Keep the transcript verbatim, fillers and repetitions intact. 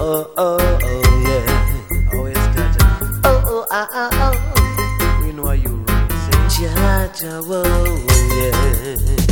oh, oh, oh, yeah. Always Jaja. Oh, oh, ah, ah, oh. We know how you sing. Jaja, oh, yeah.